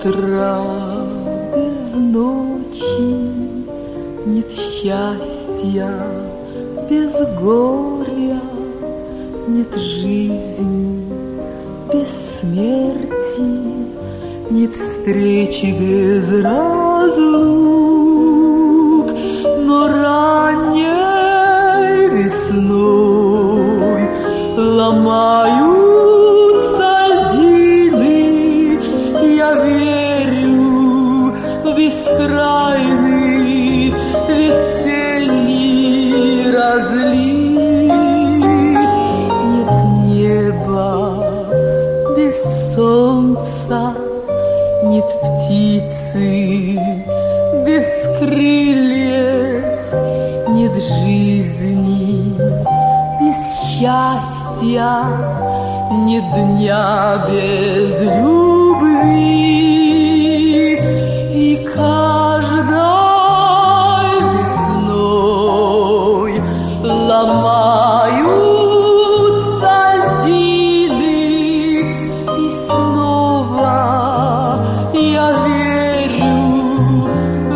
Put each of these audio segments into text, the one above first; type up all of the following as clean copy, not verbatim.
утра без ночи, нет счастья без горя, нет жизни без смерти, нет встречи без разлук. Но ранней весной ломаются льдины, я верю в бескрайный весенний разлив. Нет неба без солнца, нет птицы без крыльев, нет жизни без счастья, нет дня без любви. И каждой весной ломаются льдины, и снова я верю в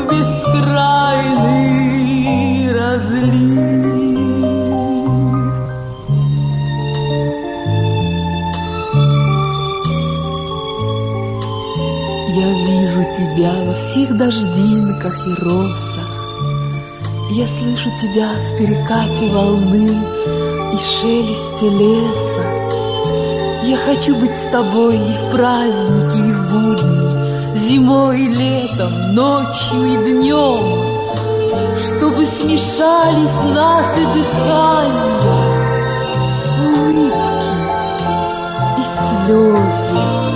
бескрайный разлив. Я вижу тебя во всех дождинках и росах, я слышу тебя в перекате волны и шелесте леса. Я хочу быть с тобой и в праздники, и в будни, зимой и летом, ночью и днем, чтобы смешались наши дыхания, улыбки и слезы.